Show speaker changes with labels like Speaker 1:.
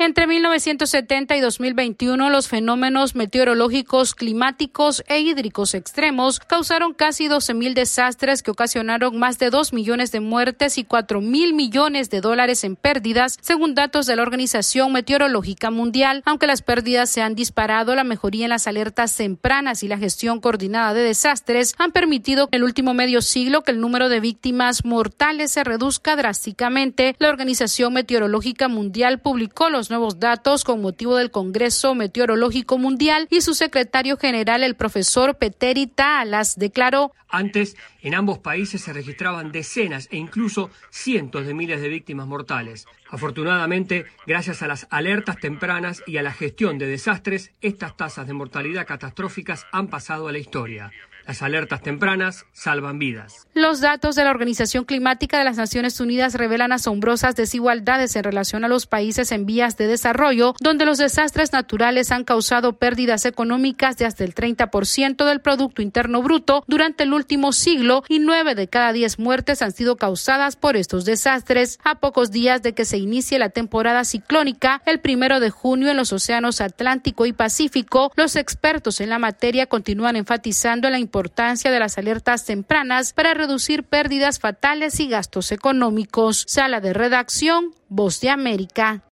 Speaker 1: Entre 1970 y 2021, los fenómenos meteorológicos, climáticos e hídricos extremos causaron casi 12.000 desastres que ocasionaron más de 2 millones de muertes y 4.000 millones de dólares en pérdidas, según datos de la Organización Meteorológica Mundial. Aunque las pérdidas se han disparado, la mejoría en las alertas tempranas y la gestión coordinada de desastres han permitido en el último medio siglo que el número de víctimas mortales se reduzca drásticamente. La Organización Meteorológica Mundial publicó los nuevos datos con motivo del Congreso Meteorológico Mundial y su secretario general, el profesor Petteri Taalas, declaró:
Speaker 2: antes, en ambos países se registraban decenas e incluso cientos de miles de víctimas mortales. Afortunadamente, gracias a las alertas tempranas y a la gestión de desastres, estas tasas de mortalidad catastróficas han pasado a la historia. Las alertas tempranas salvan vidas.
Speaker 1: Los datos de la Organización Climática de las Naciones Unidas revelan asombrosas desigualdades en relación a los países en vías de desarrollo, donde los desastres naturales han causado pérdidas económicas de hasta el 30% del Producto Interno Bruto durante el último siglo, y 9 de cada 10 muertes han sido causadas por estos desastres. A pocos días de que se inicie la temporada ciclónica, el 1 de junio en los océanos Atlántico y Pacífico, los expertos en la materia continúan enfatizando la importancia de las alertas tempranas para reducir pérdidas fatales y gastos económicos. Sala de redacción, Voz de América.